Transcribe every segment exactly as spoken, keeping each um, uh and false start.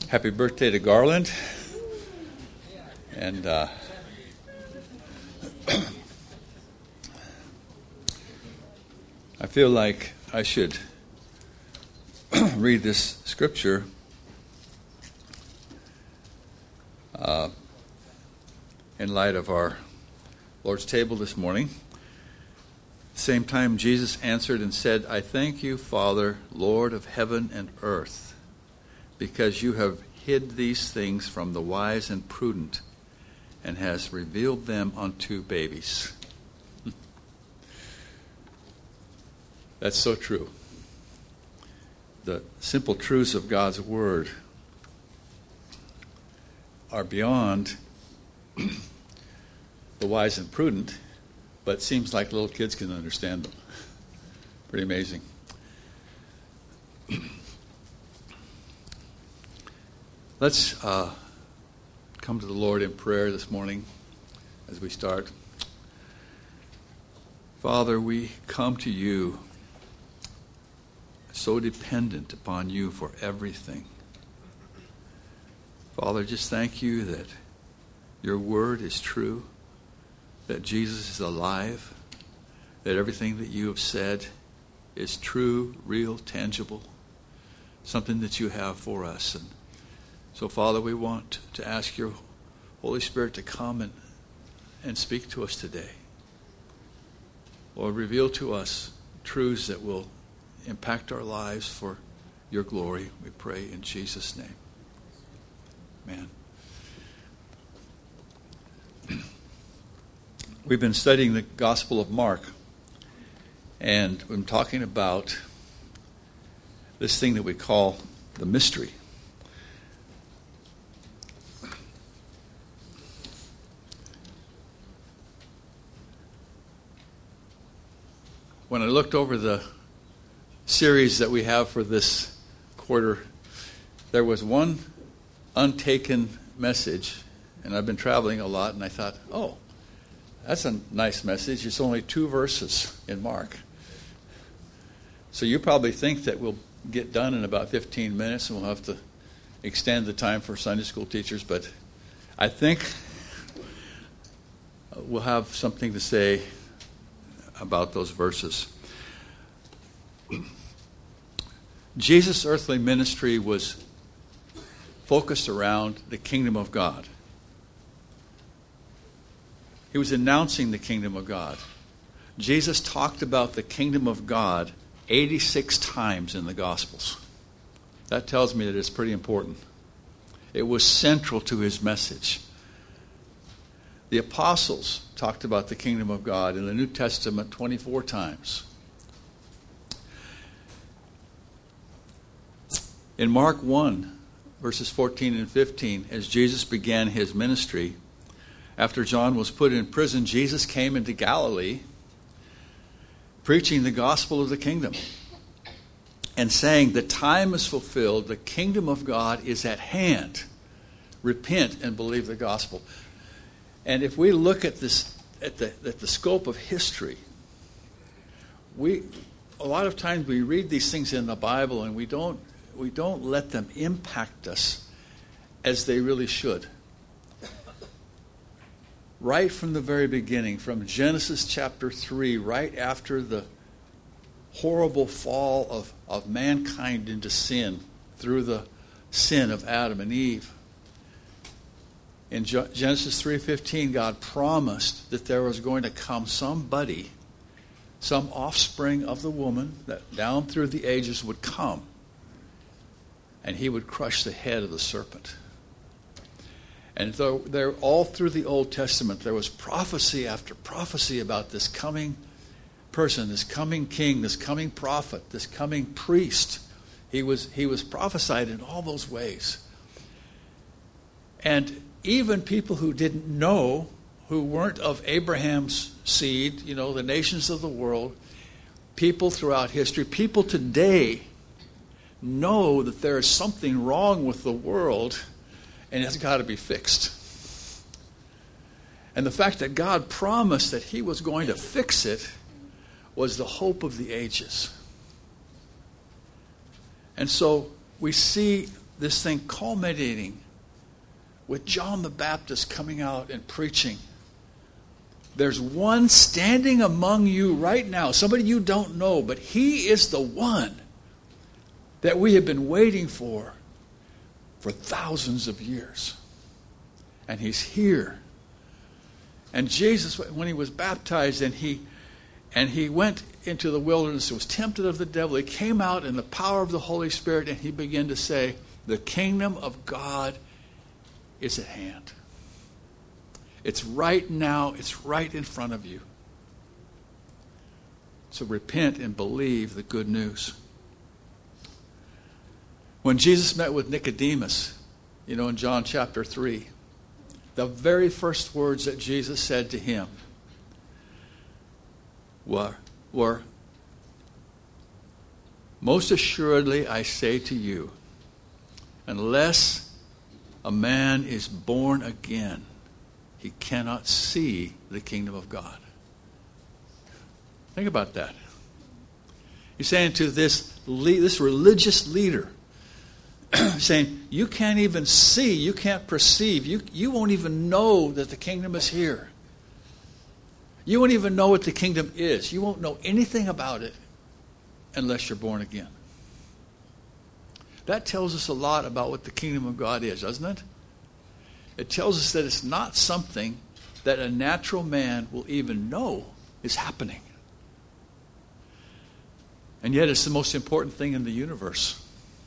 Happy birthday to Garland. And uh, I feel like I should read this scripture uh, in light of our Lord's table this morning. At the same time, Jesus answered and said, I thank you, Father, Lord of heaven and earth, because you have hid these things from the wise and prudent and has revealed them unto babies. That's so true. The simple truths of God's Word are beyond the wise and prudent, but it seems like little kids can understand them. Pretty amazing. Let's uh, come to the Lord in prayer this morning as we start. Father, we come to you so dependent upon you for everything. Father, just thank you that your word is true, that Jesus is alive, that everything that you have said is true, real, tangible, something that you have for us. And so, Father, we want to ask your Holy Spirit to come and, and speak to us today. Lord, reveal to us truths that will impact our lives for your glory. We pray in Jesus' name. Amen. We've been studying the Gospel of Mark, and we've been talking about this thing that we call the mystery. When I looked over the series that we have for this quarter, there was one untaken message, and I've been traveling a lot, and I thought, oh, that's a nice message. It's only two verses in Mark. So you probably think that we'll get done in about fifteen minutes, and we'll have to extend the time for Sunday school teachers, but I think we'll have something to say about those verses. Jesus' earthly ministry was focused around the kingdom of God. He was announcing the kingdom of God. Jesus talked about the kingdom of God eighty-six times in the Gospels. That tells me that it's pretty important. It was central to his message. The apostles talked about the kingdom of God in the New Testament twenty-four times. In Mark one, verses fourteen and fifteen, as Jesus began his ministry, after John was put in prison, Jesus came into Galilee preaching the gospel of the kingdom and saying, the time is fulfilled, the kingdom of God is at hand. Repent and believe the gospel. And if we look at this, at the, at the scope of history, we a lot of times we read these things in the Bible and we don't we don't let them impact us as they really should. Right from the very beginning, from Genesis chapter three, right after the horrible fall of, of mankind into sin through the sin of Adam and Eve, in Genesis three fifteen, God promised that there was going to come somebody, some offspring of the woman, that down through the ages would come, and he would crush the head of the serpent. And though there, all through the Old Testament, there was prophecy after prophecy about this coming person, this coming king, this coming prophet, this coming priest. He was, he was prophesied in all those ways. And even people who didn't know, who weren't of Abraham's seed, you know, the nations of the world, people throughout history, people today know that there is something wrong with the world and it's got to be fixed. And the fact that God promised that he was going to fix it was the hope of the ages. And so we see this thing culminating with John the Baptist coming out and preaching. There's one standing among you right now, somebody you don't know, but he is the one that we have been waiting for for thousands of years. And he's here. And Jesus, when he was baptized and he and he went into the wilderness, was tempted of the devil, he came out in the power of the Holy Spirit and he began to say, the kingdom of God is at hand. It's right now. It's right in front of you. So repent and believe the good news. When Jesus met with Nicodemus, you know, in John chapter three, the very first words that Jesus said to him were, were, most assuredly I say to you, unless a man is born again, he cannot see the kingdom of God. Think about that. He's saying to this, this religious leader, saying, you can't even see, you can't perceive, you, you won't even know that the kingdom is here. You won't even know what the kingdom is. You won't know anything about it unless you're born again. That tells us a lot about what the kingdom of God is, doesn't it? It tells us that it's not something that a natural man will even know is happening. And yet it's the most important thing in the universe.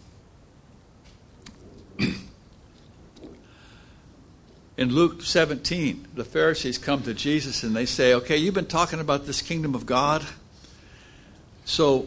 In Luke seventeen, the Pharisees come to Jesus and they say, okay, you've been talking about this kingdom of God. So,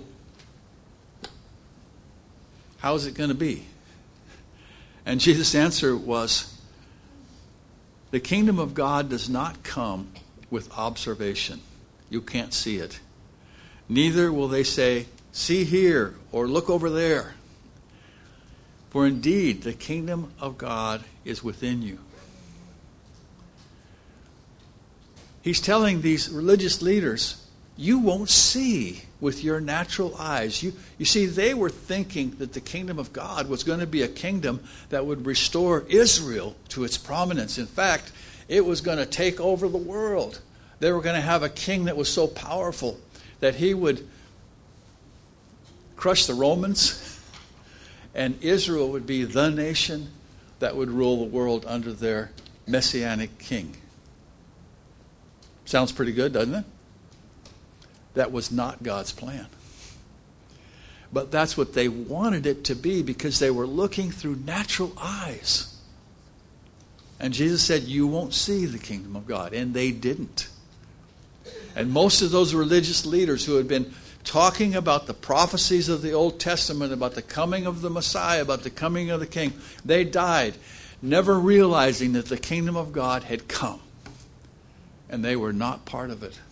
how is it going to be? And Jesus' answer was, the kingdom of God does not come with observation. You can't see it. Neither will they say, see here, or look over there. For indeed, the kingdom of God is within you. He's telling these religious leaders, you won't see with your natural eyes. You, you see, they were thinking that the kingdom of God was going to be a kingdom that would restore Israel to its prominence. In fact, it was going to take over the world. They were going to have a king that was so powerful that he would crush the Romans, and Israel would be the nation that would rule the world under their messianic king. Sounds pretty good, doesn't it? That was not God's plan. But that's what they wanted it to be because they were looking through natural eyes. And Jesus said, you won't see the kingdom of God. And they didn't. And most of those religious leaders who had been talking about the prophecies of the Old Testament, about the coming of the Messiah, about the coming of the King, they died, never realizing that the kingdom of God had come. And they were not part of it.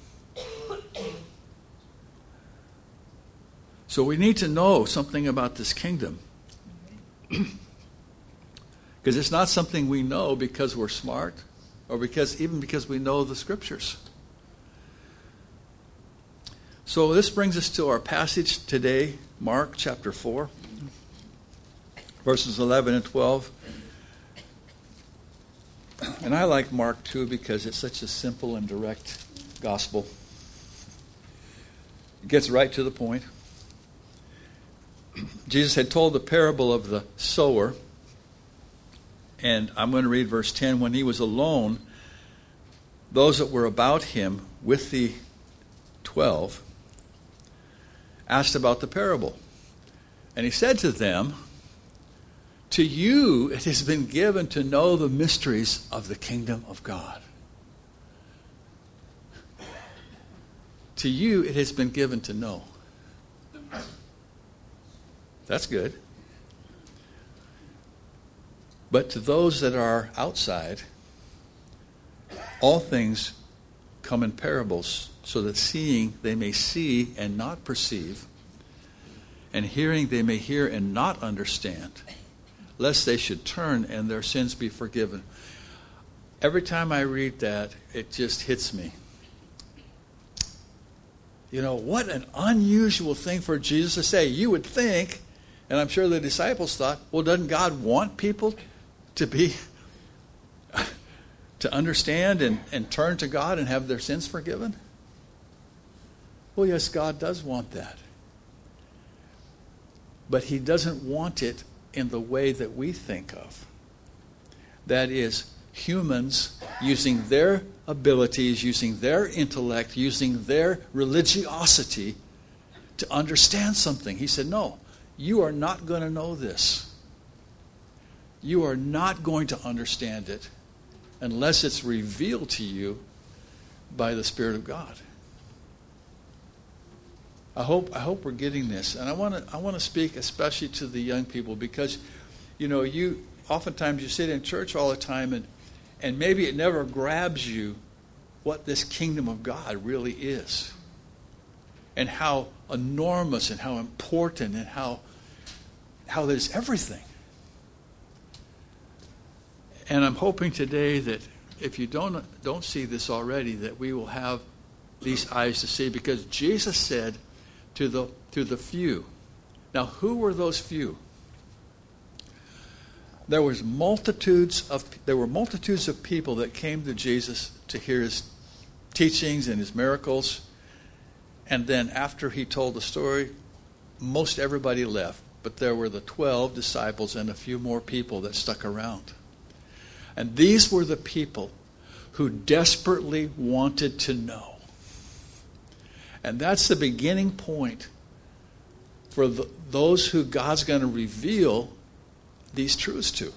So we need to know something about this kingdom. Because it's not something we know because we're smart or because even because we know the scriptures. So this brings us to our passage today, Mark chapter four, verses eleven and twelve. And I like Mark too because it's such a simple and direct gospel. It gets right to the point. Jesus had told the parable of the sower. And I'm going to read verse ten. When he was alone, those that were about him with the twelve asked about the parable. And he said to them, to you it has been given to know the mysteries of the kingdom of God. To you it has been given to know. That's good. But to those that are outside, all things come in parables, so that seeing they may see and not perceive, and hearing they may hear and not understand, lest they should turn and their sins be forgiven. Every time I read that, it just hits me. You know, what an unusual thing for Jesus to say. You would think And I'm sure the disciples thought, well, doesn't God want people to be, to understand and, and turn to God and have their sins forgiven? Well, yes, God does want that. But he doesn't want it in the way that we think of. That is, humans using their abilities, using their intellect, using their religiosity to understand something. He said, no, you are not going to know this. You are not going to understand it unless it's revealed to you by the Spirit of God. I hope I hope we're getting this. And I want to I want to speak especially to the young people, because, you know, you oftentimes you sit in church all the time and and maybe it never grabs you what this kingdom of God really is. And how enormous and how important and how how there's everything. And I'm hoping today that if you don't don't see this already, that we will have these eyes to see, because Jesus said to the to the few. Now, who were those few? There was multitudes of there were multitudes of people that came to Jesus to hear his teachings and his miracles. And then after he told the story, most everybody left. But there were the twelve disciples and a few more people that stuck around. And these were the people who desperately wanted to know. And that's the beginning point for the, those who God's going to reveal these truths to.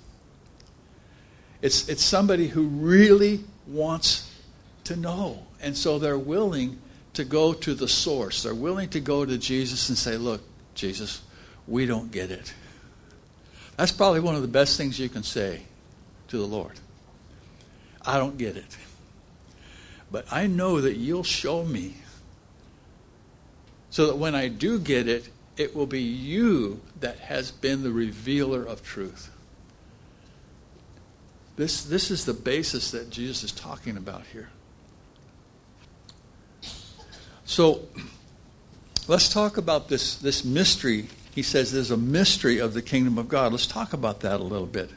It's, it's somebody who really wants to know. And so they're willing to go to the source. They're willing to go to Jesus and say, look, Jesus, we don't get it. That's probably one of the best things you can say to the Lord. I don't get it. But I know that you'll show me, so that when I do get it, it will be you that has been the revealer of truth. This, this is the basis that Jesus is talking about here. So let's talk about this, this mystery. He says there's a mystery of the kingdom of God. Let's talk about that a little bit.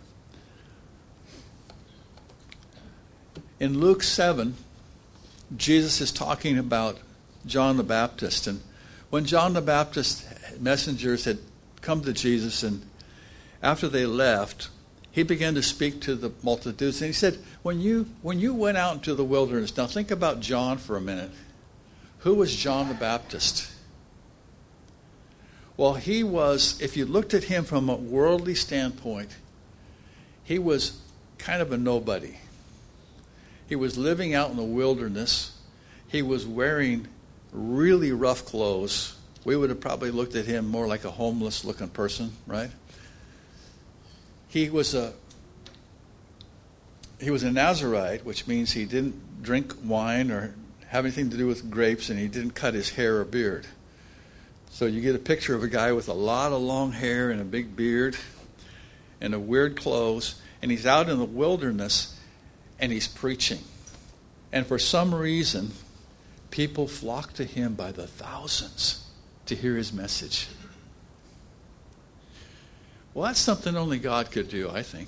In Luke seven, Jesus is talking about John the Baptist. And when John the Baptist's messengers had come to Jesus, and after they left, he began to speak to the multitudes. And he said, when you when you went out into the wilderness, now think about John for a minute. Who was John the Baptist? Well, he was, if you looked at him from a worldly standpoint, he was kind of a nobody. He was living out in the wilderness. He was wearing really rough clothes. We would have probably looked at him more like a homeless looking person, right? He was a he was a Nazirite, which means he didn't drink wine or have anything to do with grapes, and he didn't cut his hair or beard. So you get a picture of a guy with a lot of long hair and a big beard and a weird clothes, and he's out in the wilderness and he's preaching. And for some reason, people flock to him by the thousands to hear his message. Well, that's something only God could do, I think.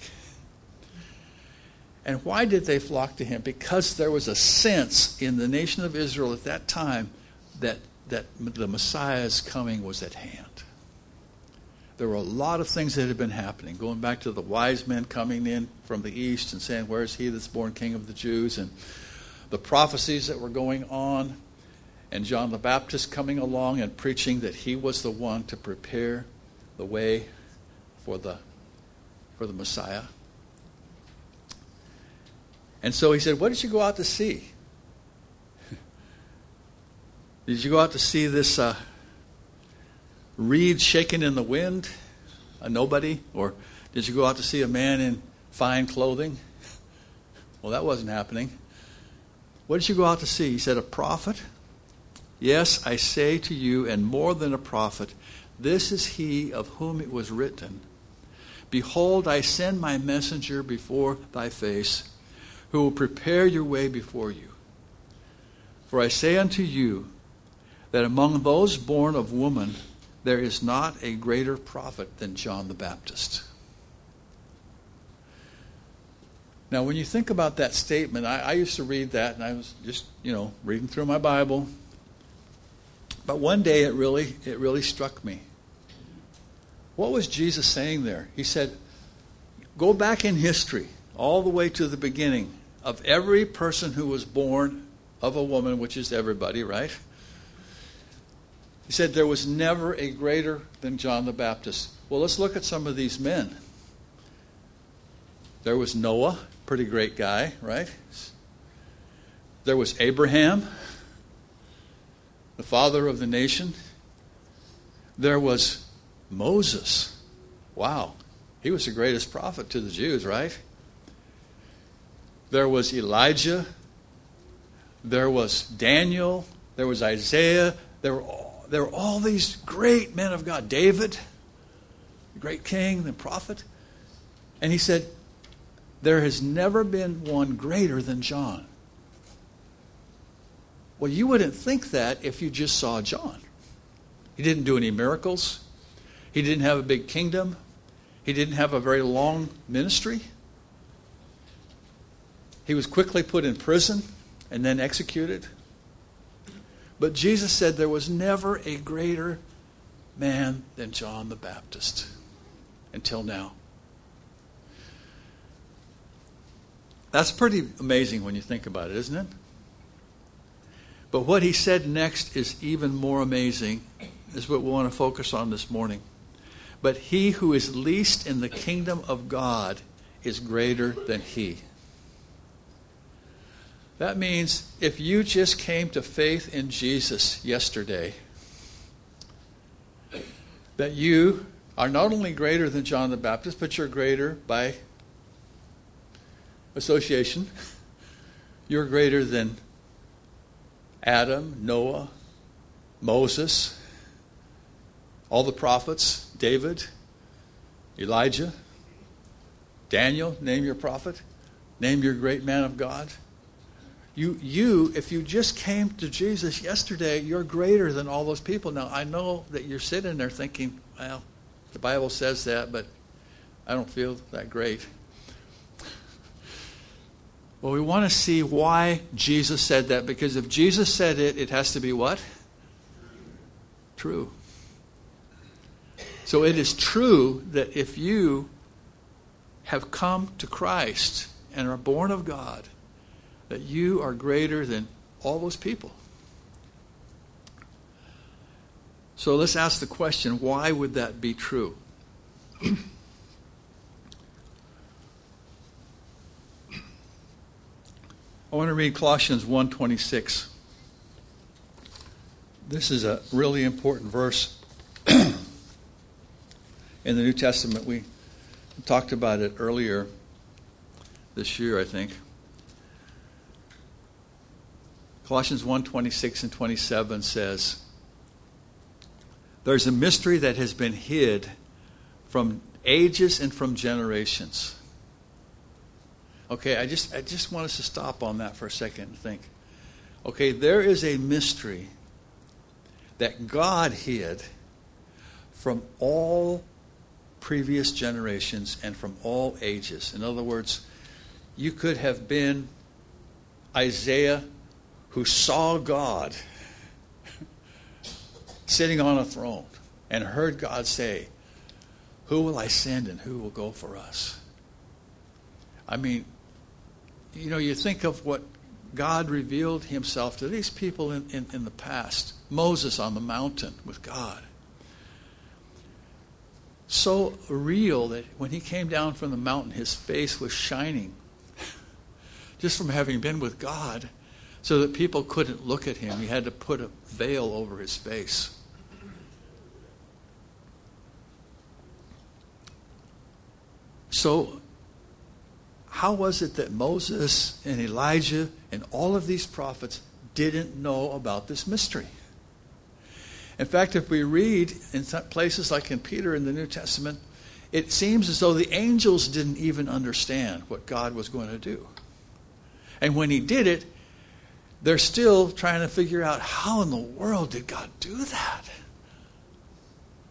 And why did they flock to him? Because there was a sense in the nation of Israel at that time that, that the Messiah's coming was at hand. There were a lot of things that had been happening, going back to the wise men coming in from the east and saying, where is he that's born king of the Jews? And the prophecies that were going on, and John the Baptist coming along and preaching that he was the one to prepare the way for the for the Messiah. And so he said, what did you go out to see? Did you go out to see this uh, reed shaking in the wind, a nobody? Or did you go out to see a man in fine clothing? Well, that wasn't happening. What did you go out to see? He said, a prophet? Yes, I say to you, and more than a prophet, this is he of whom it was written, behold, I send my messenger before thy face, who will prepare your way before you. For I say unto you, that among those born of woman, there is not a greater prophet than John the Baptist. Now, when you think about that statement, I, I used to read that, and I was just, you know, reading through my Bible. But one day it really, it really struck me. What was Jesus saying there? He said, go back in history, all the way to the beginning of every person who was born of a woman, which is everybody, right? He said there was never a greater than John the Baptist. Well, let's look at some of these men. There was Noah, pretty great guy, right? There was Abraham, the father of the nation. There was Moses. Wow. He was the greatest prophet to the Jews, right? There was Elijah. There was Daniel. There was Isaiah. There were all, there were all these great men of God. David, the great king, the prophet. And he said, there has never been one greater than John. Well, you wouldn't think that if you just saw John. He didn't do any miracles. He didn't have a big kingdom. He didn't have a very long ministry. He was quickly put in prison and then executed. But Jesus said there was never a greater man than John the Baptist until now. That's pretty amazing when you think about it, isn't it? But what he said next is even more amazing, is what we want to focus on this morning. But he who is least in the kingdom of God is greater than he. That means if you just came to faith in Jesus yesterday, that you are not only greater than John the Baptist, but you're greater by association. You're greater than Adam, Noah, Moses, all the prophets, David, Elijah, Daniel, name your prophet, name your great man of God. You, you, if you just came to Jesus yesterday, you're greater than all those people. Now, I know that you're sitting there thinking, well, the Bible says that, but I don't feel that great. Well, we want to see why Jesus said that, because if Jesus said it, it has to be what? True. So it is true that if you have come to Christ and are born of God, that you are greater than all those people. So let's ask the question, why would that be true? I want to read Colossians one twenty-six. This is a really important verse in the New Testament. We talked about it earlier this year, I think. Colossians one twenty-six and twenty-seven says, there's a mystery that has been hid from ages and from generations. Okay, I just I just want us to stop on that for a second and think. Okay, there is a mystery that God hid from all previous generations and from all ages. In other words, you could have been Isaiah, who saw God sitting on a throne and heard God say, who will I send and who will go for us? I mean, you know, you think of what God revealed himself to these people in, in, in the past. Moses on the mountain with God. So real that when he came down from the mountain, his face was shining just from having been with God, so that people couldn't look at him. He had to put a veil over his face. So how was it that Moses and Elijah and all of these prophets didn't know about this mystery? In fact, if we read in places like in Peter in the New Testament, it seems as though the angels didn't even understand what God was going to do. And when he did it, they're still trying to figure out, how in the world did God do that?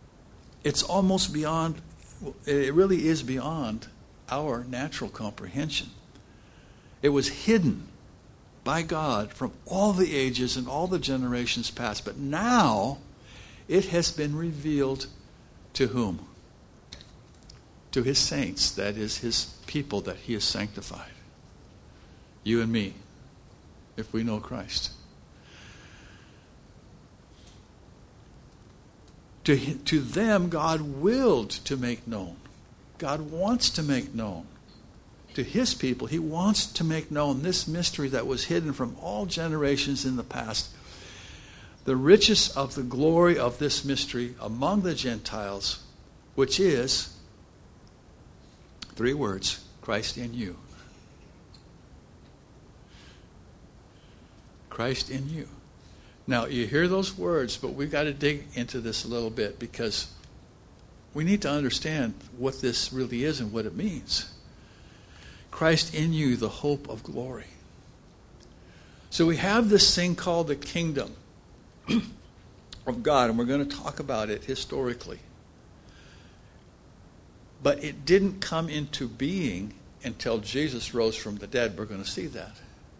it's almost beyond, it really is beyond our natural comprehension. It was hidden by God from all the ages and all the generations past. But now it has been revealed to whom? To his saints, that is his people that he has sanctified. You and me, if we know Christ. To, to them, God willed to make known. God wants to make known. To his people, he wants to make known this mystery that was hidden from all generations in the past. The riches of the glory of this mystery among the Gentiles, which is, three words, Christ in you. Christ in you. Now, you hear those words, but we've got to dig into this a little bit because we need to understand what this really is and what it means. Christ in you, the hope of glory. So we have this thing called the kingdom of God, and we're going to talk about it historically. But it didn't come into being until Jesus rose from the dead. We're going to see that.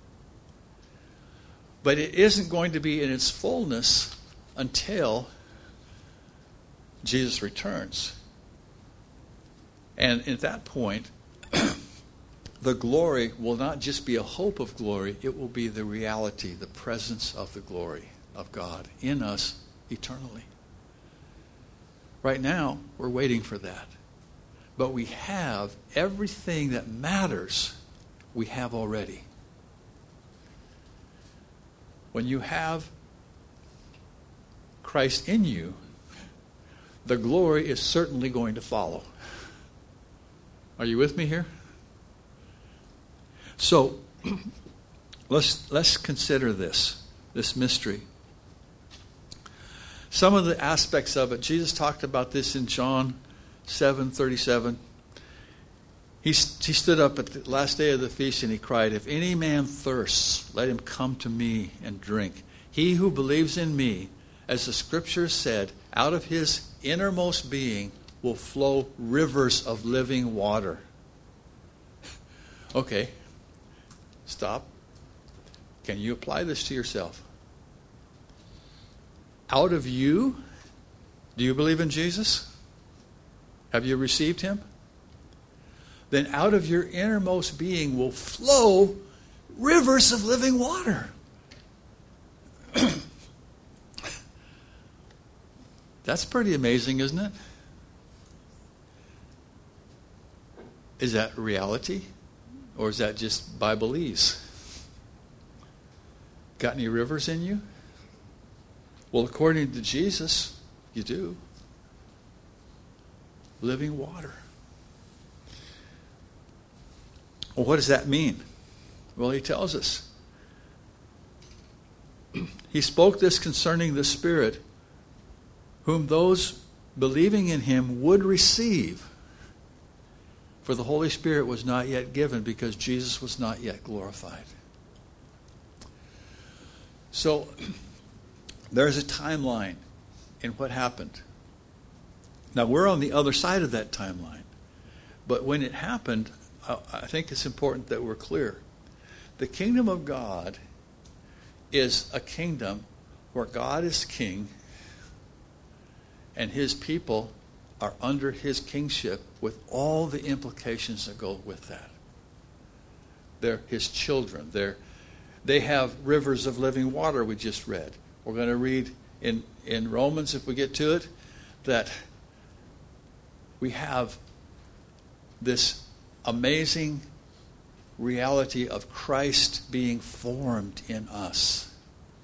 But it isn't going to be in its fullness until Jesus returns. And at that point, the glory will not just be a hope of glory, it will be the reality, the presence of the glory of God in us eternally. Right now, we're waiting for that. But we have everything that matters, we have already. When you have Christ in you, the glory is certainly going to follow. Are you with me here? So, let's let's consider this, this mystery. Some of the aspects of it, Jesus talked about this in John seven thirty-seven. He, he stood up at the last day of the feast and he cried, "If any man thirsts, let him come to me and drink. He who believes in me, as the scripture said, out of his innermost being will flow rivers of living water." Okay, stop. Can you apply this to yourself? Out of you, do you believe in Jesus? Have you received him? Then out of your innermost being will flow rivers of living water. That's pretty amazing, isn't it? Is that reality? Or is that just Bibleese? Got any rivers in you? Well, according to Jesus, you do. Living water. Well, what does that mean? Well, he tells us. He spoke this concerning the Spirit, whom those believing in him would receive. For the Holy Spirit was not yet given because Jesus was not yet glorified. So, there's a timeline in what happened. Now, we're on the other side of that timeline. But when it happened, I think it's important that we're clear. The kingdom of God is a kingdom where God is king and his people are under his kingship with all the implications that go with that. They're his children. They're, they have rivers of living water we just read. We're going to read in, in Romans, if we get to it, that we have this amazing reality of Christ being formed in us.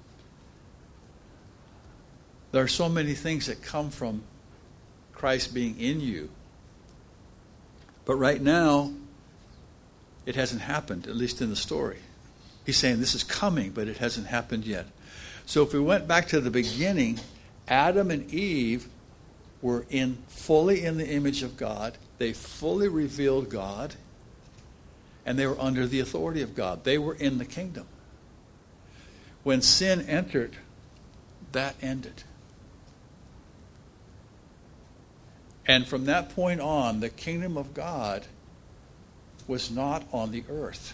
There are so many things that come from Christ being in you. But right now, it hasn't happened, at least in the story. He's saying this is coming, but it hasn't happened yet. So if we went back to the beginning, Adam and Eve were in fully in the image of God. They fully revealed God, and they were under the authority of God. They were in the kingdom. When sin entered, that ended. And from that point on, the kingdom of God was not on the earth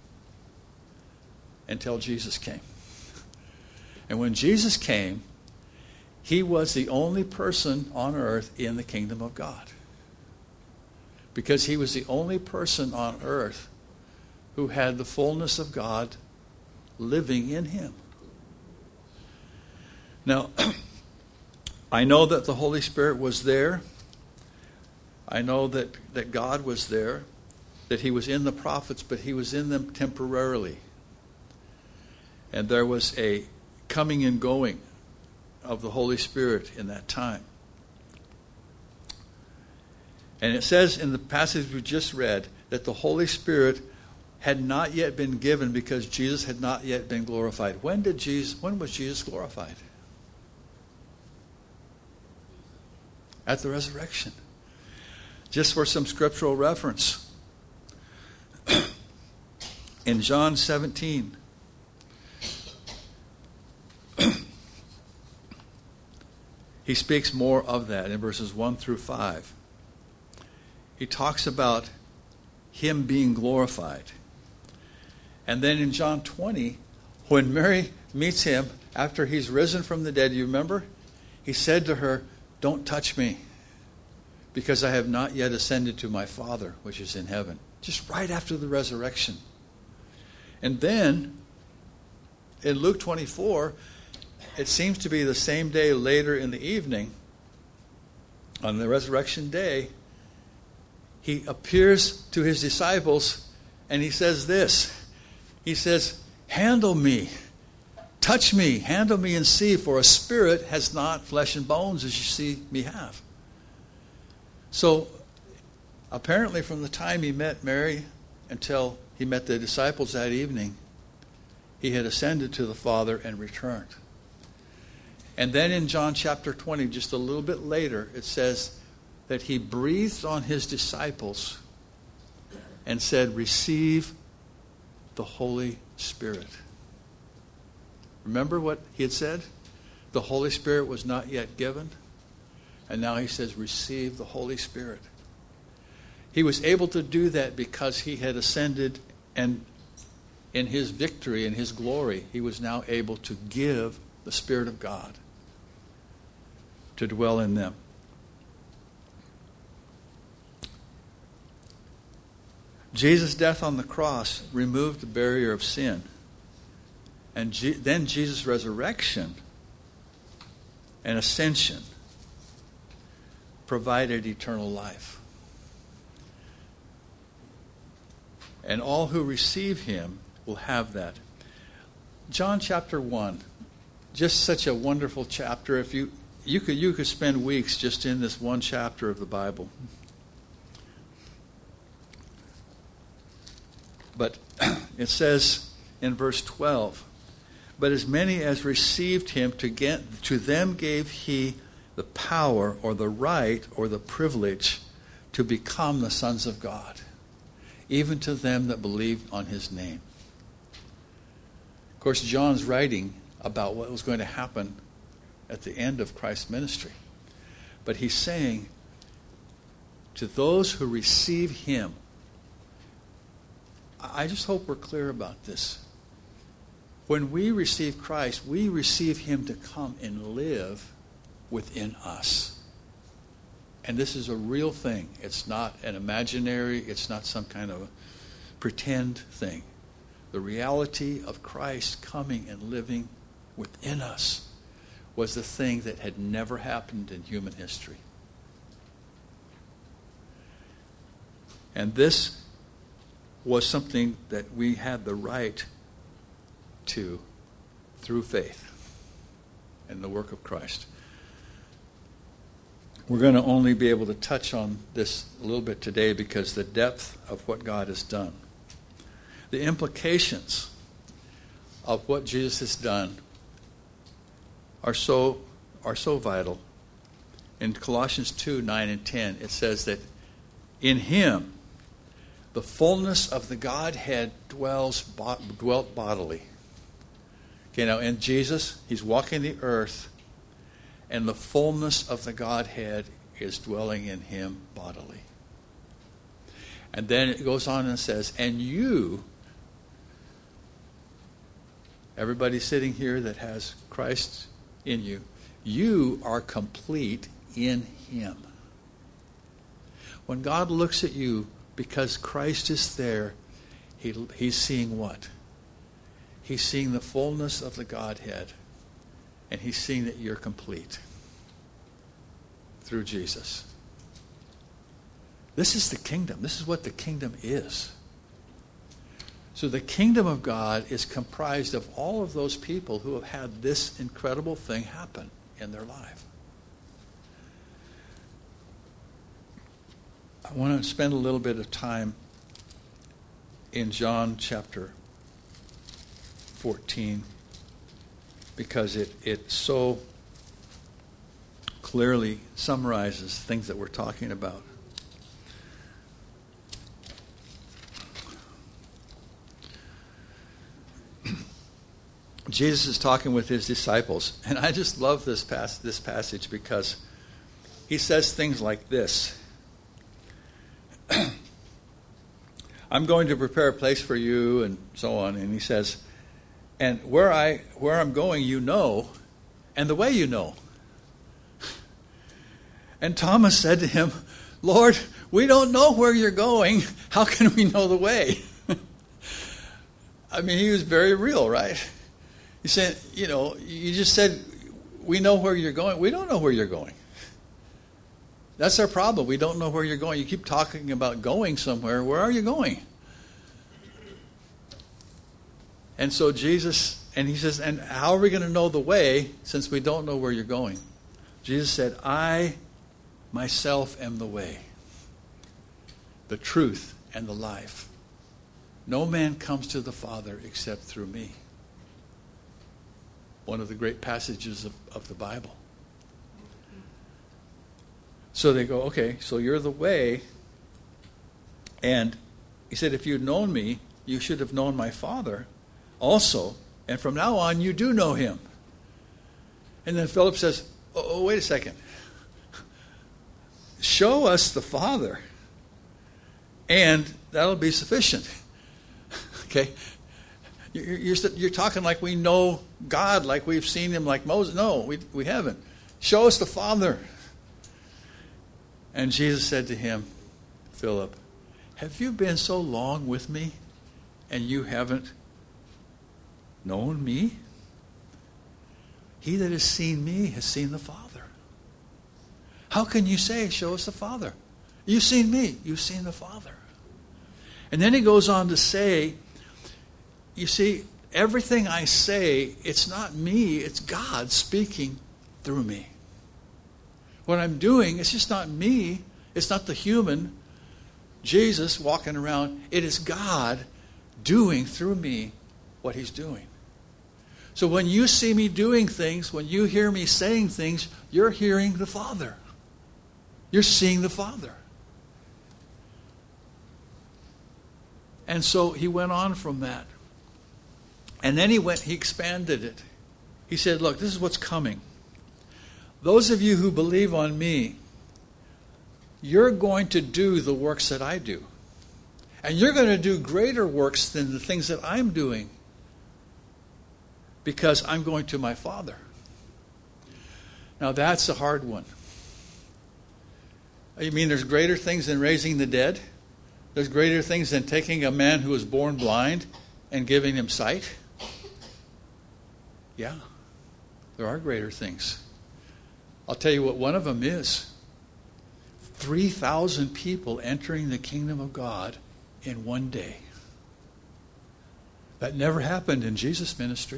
until Jesus came. And when Jesus came, he was the only person on earth in the kingdom of God. Because he was the only person on earth who had the fullness of God living in him. Now, I know that the Holy Spirit was there. I know that, that God was there, that he was in the prophets, but he was in them temporarily. And there was a coming and going of the Holy Spirit in that time. And it says in the passage we just read that the Holy Spirit had not yet been given because Jesus had not yet been glorified. When did Jesus, when was Jesus glorified? At the resurrection. Just for some scriptural reference. In John seventeen, he speaks more of that in verses one through five. He talks about him being glorified. And then in John twenty, when Mary meets him after he's risen from the dead, you remember? He said to her, "Don't touch me, because I have not yet ascended to my Father, which is in heaven." Just right after the resurrection. And then, in Luke twenty-four, it seems to be the same day later in the evening, on the resurrection day, he appears to his disciples and he says this. He says, "Handle me, touch me, handle me and see, for a spirit has not flesh and bones as you see me have." So, apparently from the time he met Mary until he met the disciples that evening, he had ascended to the Father and returned. And then in John chapter twenty, just a little bit later, it says that he breathed on his disciples and said, "Receive the Holy Spirit." Remember what he had said? The Holy Spirit was not yet given. And now he says, "Receive the Holy Spirit." He was able to do that because he had ascended, and in his victory, in his glory, he was now able to give the Spirit of God to dwell in them. Jesus' death on the cross removed the barrier of sin. And Je- then Jesus' resurrection and ascension provided eternal life. And all who receive him will have that. John chapter one, just such a wonderful chapter. If you you could you could spend weeks just in this one chapter of the Bible. But it says in verse twelve, "But as many as received him, to get, to them gave he the power or the right or the privilege to become the sons of God, even to them that believed on his name." Of course, John's writing about what was going to happen at the end of Christ's ministry. But he's saying, to those who receive him, I just hope we're clear about this. When we receive Christ, we receive him to come and live within us. And this is a real thing. It's not an imaginary, it's not some kind of pretend thing. The reality of Christ coming and living within us was the thing that had never happened in human history. And this was something that we had the right to through faith in the work of Christ. We're going to only be able to touch on this a little bit today because the depth of what God has done. The implications of what Jesus has done are so are so vital. In Colossians two, nine and ten, it says that in him the fullness of the Godhead dwells dwelt bodily. Okay, now in Jesus, he's walking the earth, and the fullness of the Godhead is dwelling in him bodily. And then it goes on and says, and you, everybody sitting here that has Christ in you, you are complete in him. When God looks at you, because Christ is there, he, he's seeing what? He's seeing the fullness of the Godhead. And he's seeing that you're complete through Jesus. This is the kingdom. This is what the kingdom is. So the kingdom of God is comprised of all of those people who have had this incredible thing happen in their life. I want to spend a little bit of time in John chapter fourteen because it, it so clearly summarizes things that we're talking about. Jesus is talking with his disciples, and I just love this pas- this passage because he says things like this. I'm going to prepare a place for you, and so on. And he says, and where I where I'm going, you know, and the way you know. And Thomas said to him, Lord, we don't know where you're going. How can we know the way? I mean, he was very real, right? He said, you know, you just said, we know where you're going. We don't know where you're going. That's our problem. We don't know where you're going. You keep talking about going somewhere. Where are you going? And so Jesus, and he says, and how are we going to know the way since we don't know where you're going? Jesus said, I myself am the way, the truth, and the life. No man comes to the Father except through me. One of the great passages of, of the Bible. So they go, okay, so you're the way. And he said, if you'd known me, you should have known my Father also. And from now on, you do know him. And then Philip says, oh, oh wait a second. Show us the Father, and that'll be sufficient. Okay? You're, you're, you're talking like we know God, like we've seen him like Moses. No, we, we haven't. Show us the Father. And Jesus said to him, Philip, have you been so long with me and you haven't known me? He that has seen me has seen the Father. How can you say, show us the Father? You've seen me. You've seen the Father. And then he goes on to say, you see, everything I say, it's not me, it's God speaking through me. What I'm doing, it's just not me. It's not the human Jesus walking around. It is God doing through me what he's doing. So when you see me doing things, when you hear me saying things, you're hearing the Father. You're seeing the Father. And so he went on from that. And then he went, he expanded it. He said, look, this is what's coming. Those of you who believe on me, you're going to do the works that I do. And you're going to do greater works than the things that I'm doing. Because I'm going to my Father. Now that's a hard one. You mean there's greater things than raising the dead? There's greater things than taking a man who was born blind and giving him sight? Yeah, there are greater things. I'll tell you what one of them is. three thousand people entering the kingdom of God in one day. That never happened in Jesus' ministry.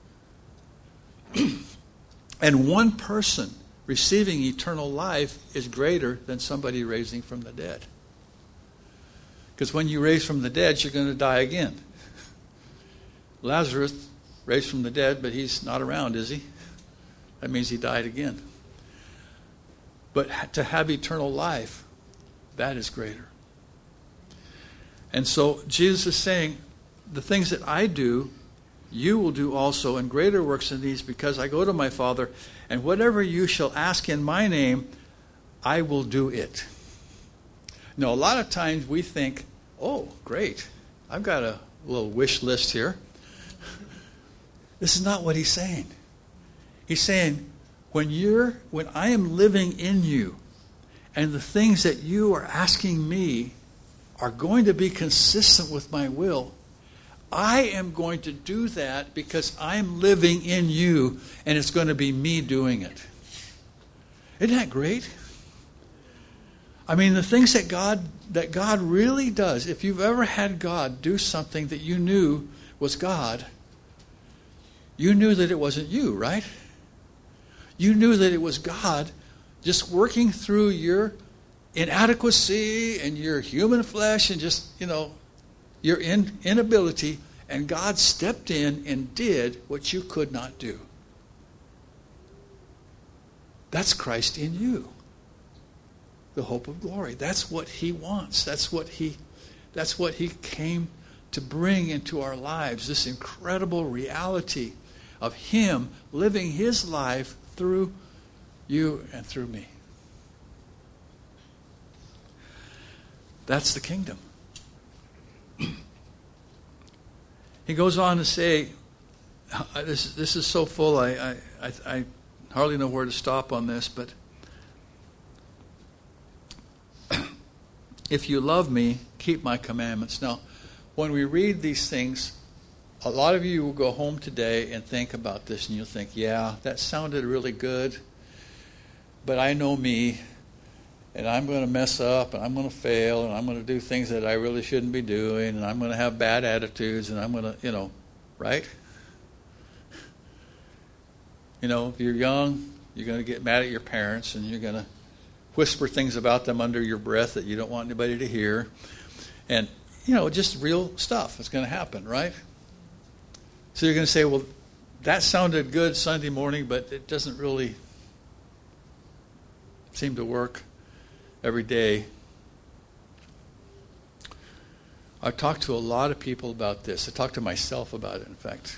And one person receiving eternal life is greater than somebody raising from the dead. Because when you raise from the dead, you're going to die again. Lazarus raised from the dead, but he's not around, is he? That means he died again. But to have eternal life, that is greater. And so Jesus is saying, the things that I do, you will do also, and greater works than these, because I go to my Father, and whatever you shall ask in my name, I will do it. No, a lot of times we think, oh, great, I've got a little wish list here. This is not what he's saying. He's saying, when you're, when I am living in you, and the things that you are asking me are going to be consistent with my will, I am going to do that because I'm living in you, and it's going to be me doing it. Isn't that great? I mean, the things that God that God really does, if you've ever had God do something that you knew was God, you knew that it wasn't you, right? You knew that it was God just working through your inadequacy and your human flesh and just, you know, your in, inability, and God stepped in and did what you could not do. That's Christ in you. The hope of glory. That's what he wants. That's what he that's what he came to bring into our lives. This incredible reality of him living his life through you and through me. That's the kingdom. He goes on to say, this, this is so full, I, I, I, I hardly know where to stop on this, but if you love me, keep my commandments. Now, when we read these things, a lot of you will go home today and think about this, and you'll think, yeah, that sounded really good, but I know me, and I'm going to mess up, and I'm going to fail, and I'm going to do things that I really shouldn't be doing, and I'm going to have bad attitudes, and I'm going to, you know, right? You know, if you're young, you're going to get mad at your parents, and you're going to whisper things about them under your breath that you don't want anybody to hear. And, you know, just real stuff is going to happen, right? So you're going to say, well, that sounded good Sunday morning, but it doesn't really seem to work every day. I've talked to a lot of people about this. I talked to myself about it, in fact.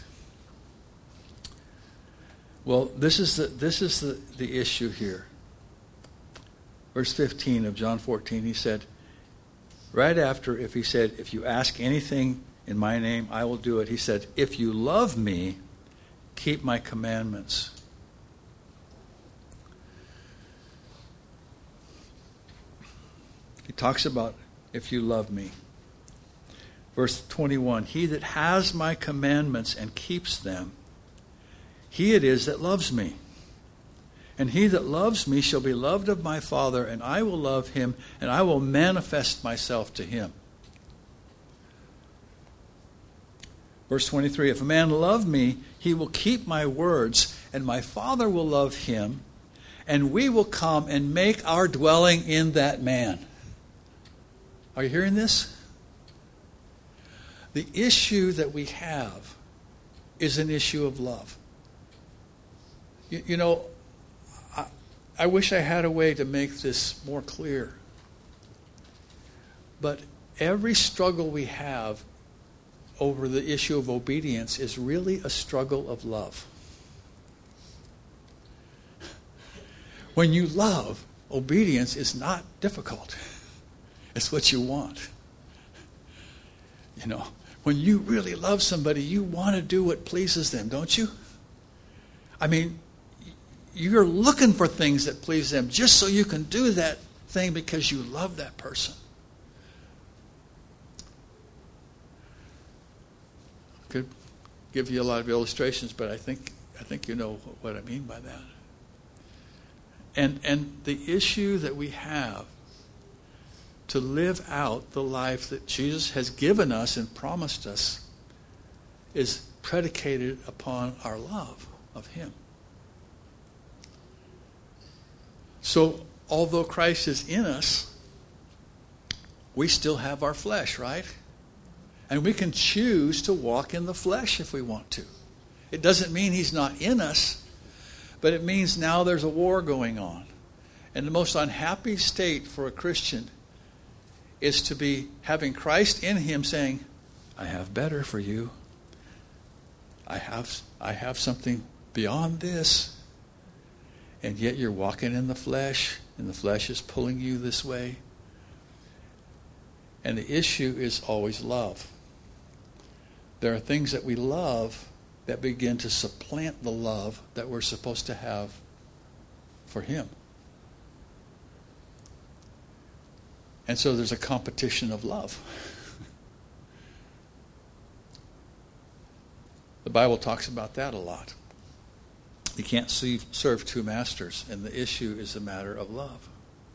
Well, this is the this is the, the issue here. Verse fifteen of John fourteen, he said, right after, if he said, if you ask anything in my name, I will do it. He said, if you love me, keep my commandments. He talks about if you love me. Verse twenty-one, he that has my commandments and keeps them, he it is that loves me. And he that loves me shall be loved of my Father, and I will love him, and I will manifest myself to him. Verse twenty-three, if a man love me, he will keep my words, and my Father will love him, and we will come and make our dwelling in that man. Are you hearing this? The issue that we have is an issue of love. You, you know, I, I wish I had a way to make this more clear. But every struggle we have over the issue of obedience is really a struggle of love. When you love, obedience is not difficult. It's what you want. You know, when you really love somebody, you want to do what pleases them, don't you? I mean, you're looking for things that please them just so you can do that thing because you love that person. Could give you a lot of illustrations, but I think I think you know what I mean by that. And and the issue that we have to live out the life that Jesus has given us and promised us is predicated upon our love of him. So, although Christ is in us, we still have our flesh, right? And we can choose to walk in the flesh if we want to. It doesn't mean he's not in us, but it means now there's a war going on. And the most unhappy state for a Christian is to be having Christ in him saying, I have better for you. I have I have something beyond this. And yet you're walking in the flesh and the flesh is pulling you this way. And the issue is always love. There are things that we love that begin to supplant the love that we're supposed to have for Him. And so there's a competition of love. The Bible talks about that a lot. You can't serve two masters, and the issue is a matter of love.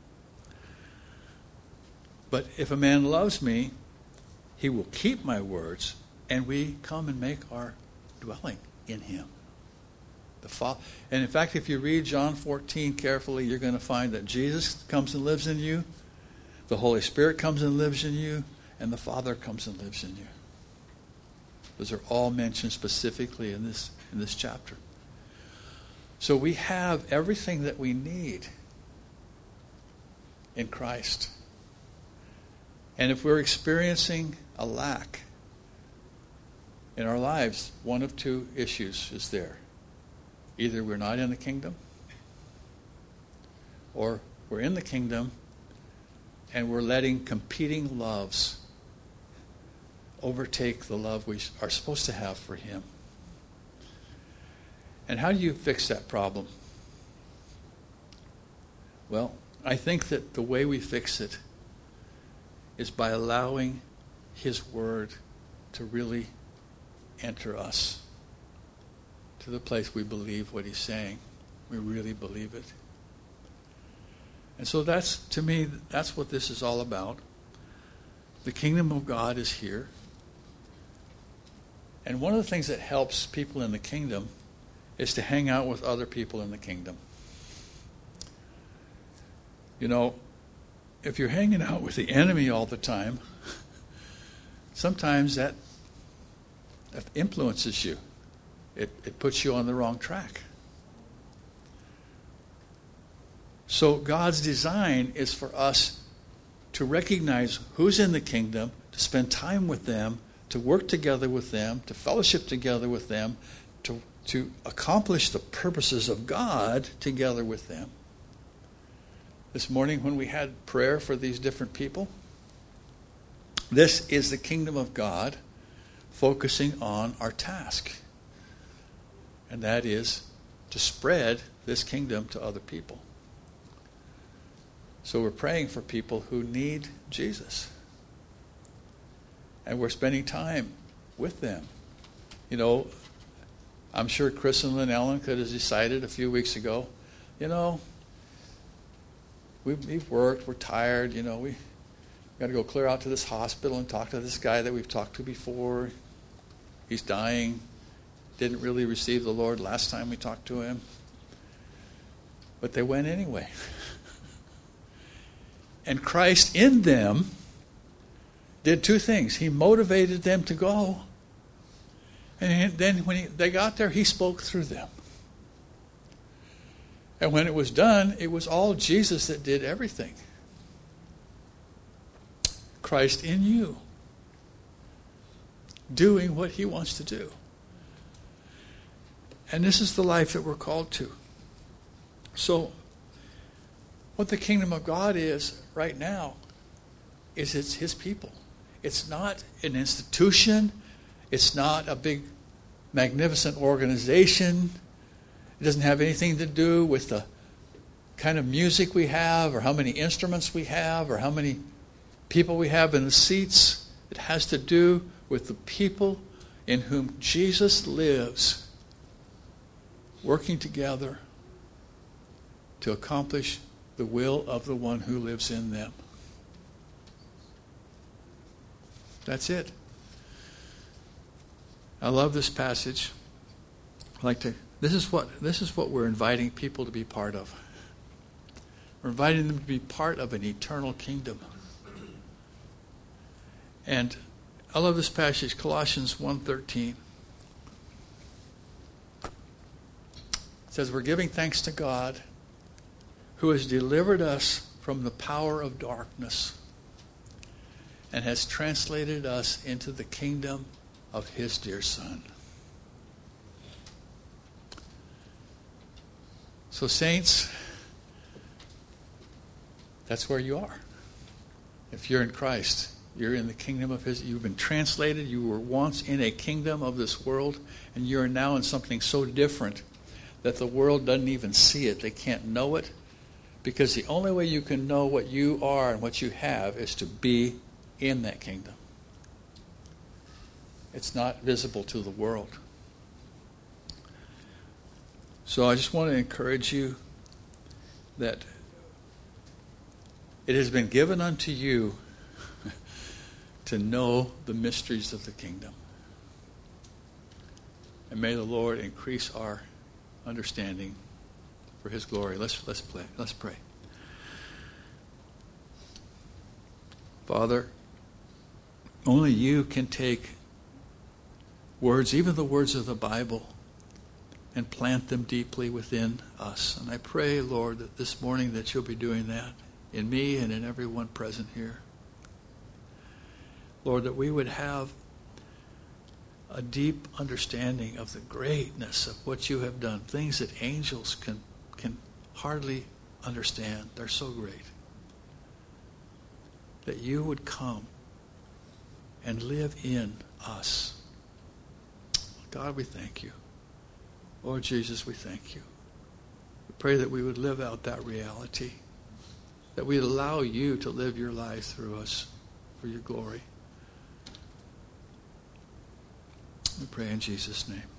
But if a man loves me, he will keep my words, and we come and make our dwelling in him. The fa- and in fact, if you read John fourteen carefully, you're going to find that Jesus comes and lives in you, the Holy Spirit comes and lives in you, and the Father comes and lives in you. Those are all mentioned specifically in this in this chapter. So we have everything that we need in Christ. And if we're experiencing a lack in our lives, one of two issues is there. Either we're not in the kingdom, or we're in the kingdom and we're letting competing loves overtake the love we are supposed to have for Him. And how do you fix that problem? Well, I think that the way we fix it is by allowing His Word to really enter us to the place we believe what He's saying. We really believe it. And so that's, to me, that's what this is all about. The kingdom of God is here. And one of the things that helps people in the kingdom is to hang out with other people in the kingdom. You know, if you're hanging out with the enemy all the time, sometimes that influences you. It, it puts you on the wrong track. So God's design is for us to recognize who's in the kingdom, to spend time with them, to work together with them, to fellowship together with them, to, to accomplish the purposes of God together with them. This morning when we had prayer for these different people, this is the kingdom of God focusing on our task. And that is to spread this kingdom to other people. So we're praying for people who need Jesus. And we're spending time with them. You know, I'm sure Chris and Lynn Ellen could have decided a few weeks ago, you know, we've, we've worked, we're tired, you know, we got to go clear out to this hospital and talk to this guy that we've talked to before. He's dying. Didn't really receive the Lord last time we talked to him. But they went anyway. And Christ in them did two things. He motivated them to go. And then when he, they got there, he spoke through them. And when it was done, it was all Jesus that did everything. Christ in you, doing what he wants to do. And this is the life that we're called to. So, what the kingdom of God is right now is it's his people. It's not an institution. It's not a big, magnificent organization. It doesn't have anything to do with the kind of music we have or how many instruments we have or how many people we have in the seats. It has to do with the people in whom Jesus lives, working together to accomplish the will of the one who lives in them. That's it. I love this passage. I like to this is what this is what we're inviting people to be part of. We're inviting them to be part of an eternal kingdom. And I love this passage, Colossians one thirteen. It says, we're giving thanks to God who has delivered us from the power of darkness and has translated us into the kingdom of his dear Son. So saints, That's where you are. If you're in Christ, you're in the kingdom of his. You've been translated. You were once in a kingdom of this world, and you are now in something so different that the world doesn't even see it. They can't know it, because the only way you can know what you are and what you have is to be in that kingdom. It's not visible to the world. So I just want to encourage you that it has been given unto you to know the mysteries of the kingdom. And may the Lord increase our understanding for his glory. Let's let's play. Let's pray. Father, only you can take words, even the words of the Bible, and plant them deeply within us. And I pray, Lord, that this morning that you'll be doing that in me and in everyone present here. Lord, that we would have a deep understanding of the greatness of what you have done, things that angels can can hardly understand. They're so great. That you would come and live in us. God, we thank you. Lord Jesus, we thank you. We pray that we would live out that reality, that we'd allow you to live your life through us for your glory. We pray in Jesus' name.